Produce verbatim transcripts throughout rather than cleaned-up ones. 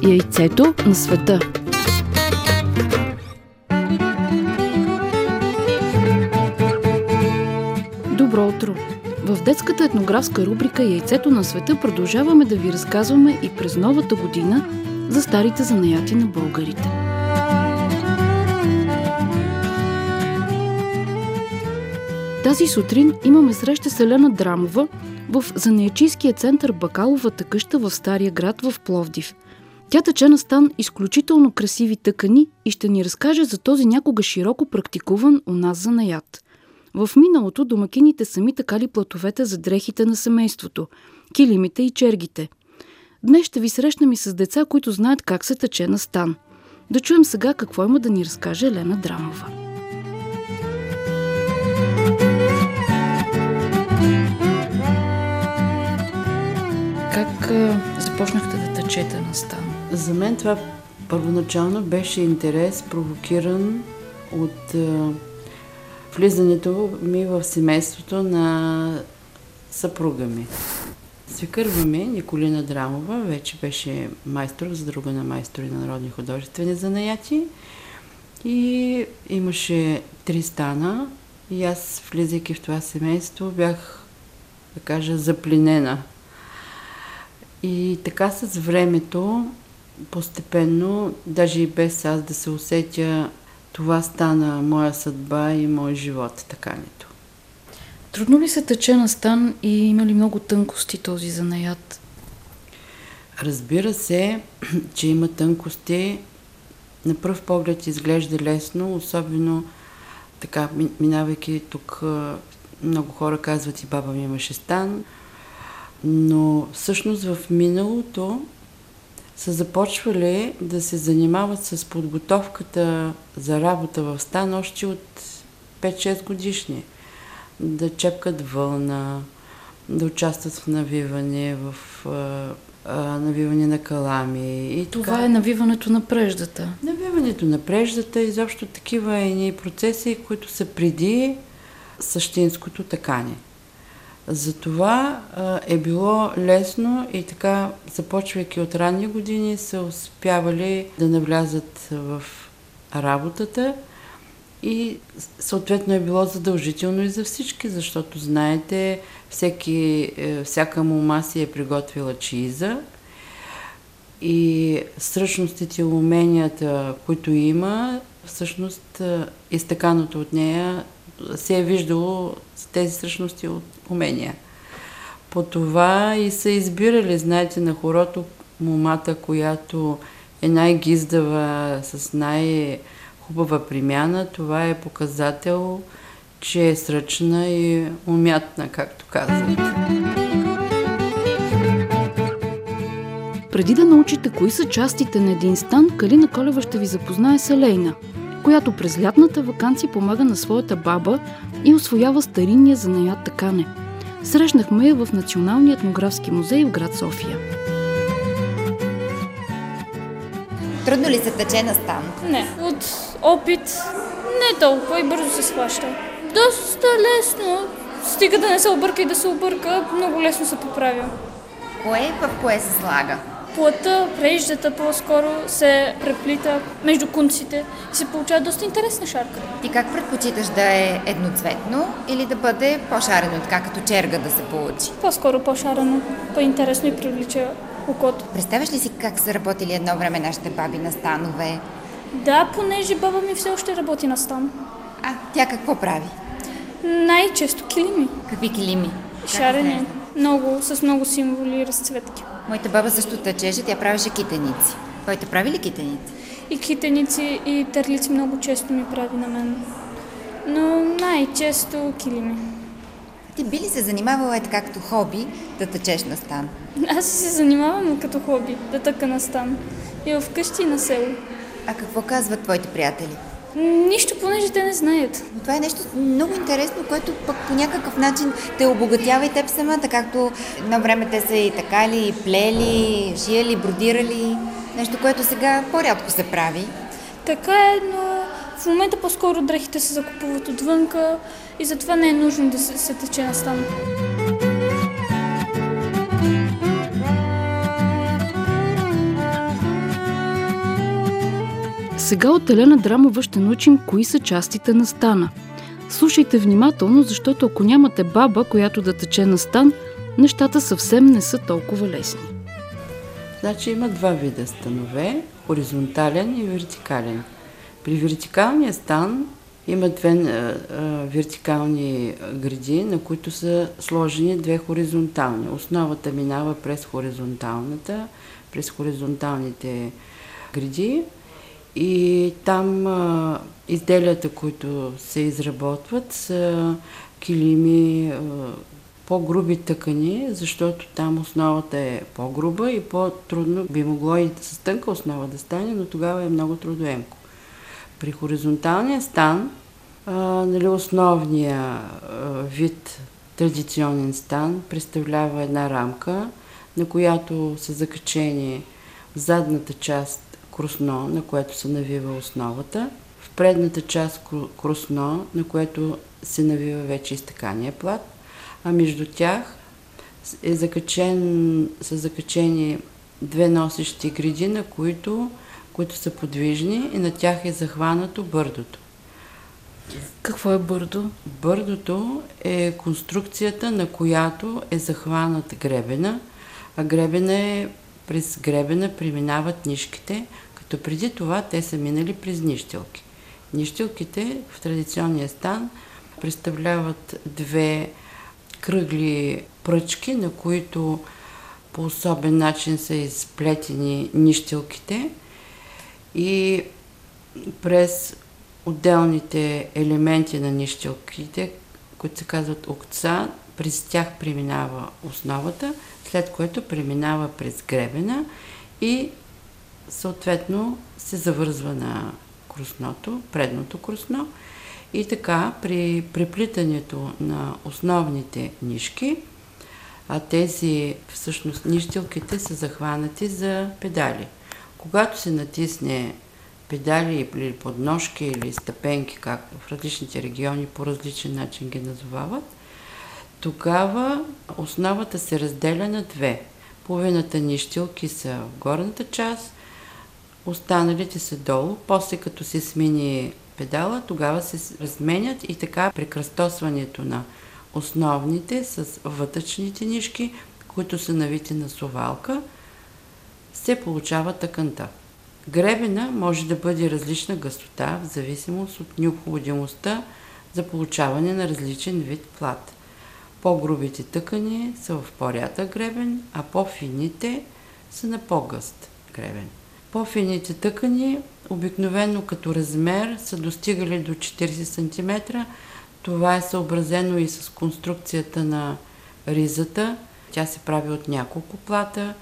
Яйцето на света. Добро утро! В детската етнографска рубрика Яйцето на света продължаваме да ви разказваме и през новата година за старите занаяти на българите. Тази сутрин имаме среща с Елена Драмова в занаятчийския център Бакаловата къща в Стария град в Пловдив. Тя тъче на стан изключително красиви тъкани и ще ни разкаже за този някога широко практикуван у нас занаят. В миналото домакините сами такали платовете за дрехите на семейството, килимите и чергите. Днес ще ви срещнем и с деца, които знаят как се тъче на стан. Да чуем сега какво има да ни разкаже Елена Драмова. Как а, започнахте да тъчете на стан? За мен това първоначално беше интерес, провокиран от а, влизането ми в семейството на съпруга ми. Свекърва ми, Николина Драмова, вече беше майстор, задруга на майстори на народни художествени занаяти и имаше три стана и аз, влизайки в това семейство, бях, да кажа, запленена. И така с времето, постепенно, даже и без аз да се усетя, това стана моя съдба и мой живот, такането. Трудно ли се тъче на стан и има ли много тънкости този занаят? Разбира се, че има тънкости. На пръв поглед изглежда лесно, особено така, минавайки тук, много хора казват и баба ми имаше стан, но всъщност в миналото са започвали да се занимават с подготовката за работа в стан още от пет-шест годишни. Да чепкат вълна, да участват в навиване, в а, а, навиване на калами. И това така. Е навиването на преждата. Навиването на преждата, изобщо такива едни процеси, които са преди същинското такане. Затова а, е било лесно и така, започвайки от ранни години, са успявали да навлязат в работата и съответно е било задължително и за всички, защото знаете, всеки, всяка мома си е приготвила чиза и сръчностите и уменията, които има, всъщност изтъканото от нея се е виждало с тези сръчности от умения. По това и са избирали, знаете, на хорото момата, която е най-гиздава, с най-хубава примяна, това е показател, че е сръчна и умятна, както казват. Преди да научите кои са частите на един стан, Калина Колева ще ви запознае с Елейна, която през лятната ваканция помага на своята баба и усвоява старинния занаят тъкане. Срещнахме я в Националния етнографски музей в град София. Трудно ли се тъче на стан? Не. От опит не толкова и бързо се схваща. Доста лесно. Стига да не се обърка и да се обърка, много лесно се поправя. Кое в кое се слага? Плътта, преждата по-скоро се преплита между кунците и се получава доста интересна шарка. Ти как предпочиташ да е едноцветно или да бъде по-шарено, така като черга да се получи? По-скоро по-шарено, по-интересно и привлича окото. Представяш ли си как са работили едно време нашите баби на станове? Да, понеже баба ми все още работи на стан. А, тя какво прави? Най-често килими. Какви килими? Шарени. Много, с много символи и разцветки. Моята баба също тъчеше, тя правеше китеници. Твоите прави ли китеници? И китеници, и терлици много често ми прави на мен. Но най-често килими. Ти би ли се занимавала е така като хоби да тъчеш на стан? Аз се занимавам като хоби да тъка на стан. И вкъщи и на село. А какво казват твоите приятели? Нищо, понеже те не знаят. Но това е нещо много интересно, което пък по някакъв начин те обогатява и теб самата, както едно време те са и такали, и плели, шияли, бродирали. Нещо, което сега по-рядко се прави. Така е, но в момента по-скоро дрехите се закупуват отвънка и затова не е нужно да се, се тъче на стан. Сега от Елена Драмова ще научим кои са частите на стана. Слушайте внимателно, защото ако нямате баба, която да тече на стан, нещата съвсем не са толкова лесни. Значи има два вида станове – хоризонтален и вертикален. При вертикалния стан има две а, а, вертикални греди, на които са сложени две хоризонтални. Основата минава през хоризонталната, през хоризонталните греди и там а, изделията, които се изработват, са килими, а, по-груби тъкани, защото там основата е по-груба и по-трудно би могло и с тънка основа да стане, но тогава е много трудоемко. При хоризонталния стан, а, нали, основния а, вид традиционен стан представлява една рамка, на която са закачени в задната част крусно, на което се навива основата, в предната част крусно, на което се навива вече изтъкания плат, а между тях е закачен, са закачени две носещи греди, на които, които са подвижни и на тях е захванато бърдото. Какво е бърдо? Бърдото е конструкцията, на която е захванат гребена, а гребена е, през гребена преминават нишките, като преди това те са минали през нищилки. Нищилките в традиционния стан представляват две кръгли пръчки, на които по особен начин са изплетени нищилките и през отделните елементи на нищилките, които се казват окца, през тях преминава основата, след което преминава през гребена и съответно се завързва на крусното, предното крусно. И така, при преплитането на основните нишки, а тези всъщност нищилките са захванати за педали. Когато се натисне педали или подножки или стъпенки, както в различните региони по различен начин ги назовават, тогава основата се разделя на две. Половината нищилки са в горната част, останалите са долу, после като се смени педала, тогава се разменят и така при кръстосването на основните с вътрешните нишки, които са навити на совалка, се получава тъканта. Гребена може да бъде различна гъстота в зависимост от необходимостта за получаване на различен вид плат. По-грубите тъкани са в по-рядък гребен, а по-фините са на по-гъст гребен. По-фините тъкани обикновено като размер са достигали до четирийсет сантиметра. Това е съобразено и с конструкцията на ризата. Тя се прави от няколко плата.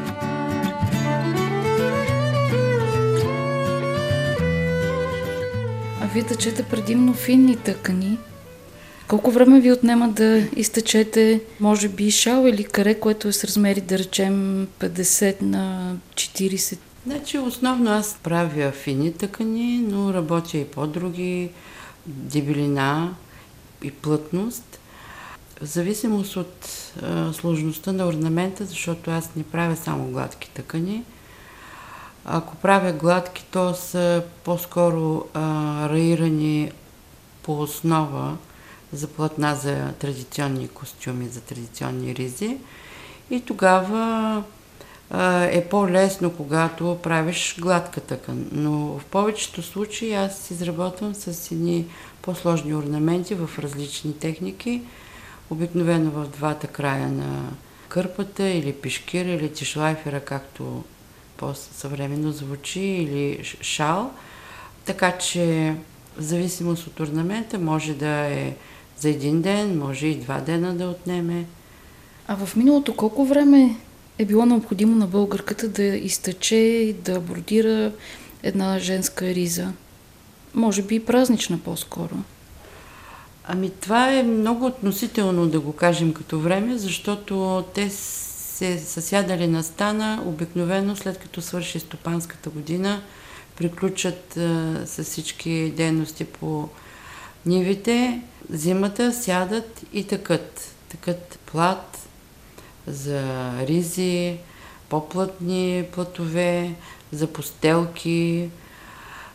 А вие тъчете предимно финни тъкани. Колко време ви отнема да изтъчете, може би, шал или каре, което е с размери, да речем, петдесет на четирийсет? Значи, основно аз правя фини тъкани, но работя и по-други, дебелина и плътност. В зависимост от а, сложността на орнамента, защото аз не правя само гладки тъкани. Ако правя гладки, то са по-скоро а, раирани по основа за платна за традиционни костюми, за традиционни ризи. И тогава а, е по-лесно, когато правиш гладка тъкан. Но в повечето случаи аз изработвам с едни по-сложни орнаменти в различни техники, обикновено в двата края на кърпата или пишкира, или тишлайфера, както по-съвременно звучи, или шал. Така че в зависимост от орнамента може да е за един ден, може и два дена да отнеме. А в миналото колко време е било необходимо на българката да изтъче и да бродира една женска риза? Може би и празнична по-скоро. Ами това е много относително да го кажем като време, защото те се са сядали на стана обикновено след като свърши стопанската година, приключат а, с всички дейности по нивите, зимата сядат и тъкат. Тъкат плат за ризи, по-плътни платове, за постелки,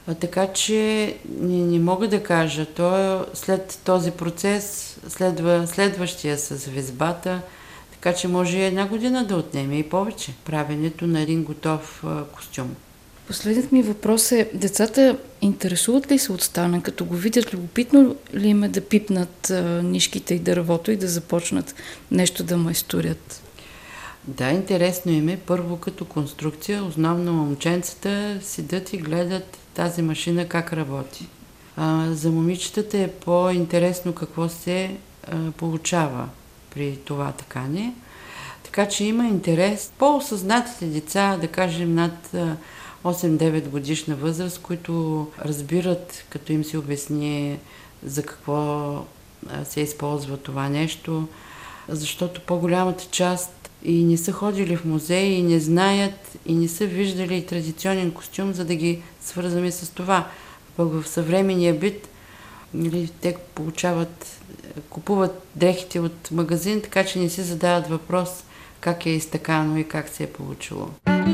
А, така че не, не мога да кажа. То след този процес следва следващия с везбата, така че може и една година да отнеме и повече правенето на един готов а, костюм. Последният ми въпрос е, децата интересуват ли се от стана, като го видят, любопитно ли им е да пипнат а, нишките и дървото и да започнат нещо да майсторят? Да, интересно им е. Първо като конструкция, основно момченцата седят и гледат тази машина как работи. А, за момичетата е по-интересно какво се а, получава при това такане. Така че има интерес. По-осъзнатите деца, да кажем над осем-девет годишна възраст, които разбират, като им се обясни за какво се използва това нещо, защото по-голямата част и не са ходили в музей, и не знаят, и не са виждали традиционен костюм, за да ги свързваме с това. Пък в съвременния бит нали, те получават, купуват дрехите от магазин, така че не си задават въпрос как е изтъкано и как се е получило.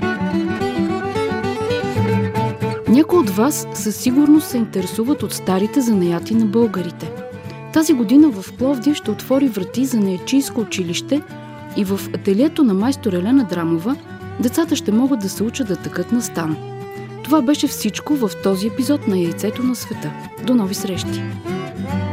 Някои от вас със сигурност се интересуват от старите занаяти на българите. Тази година в Пловдив ще отвори врати занаятчийско училище и в ателието на майстор Елена Драмова децата ще могат да се учат да тъкат на стан. Това беше всичко в този епизод на Яйцето на света. До нови срещи!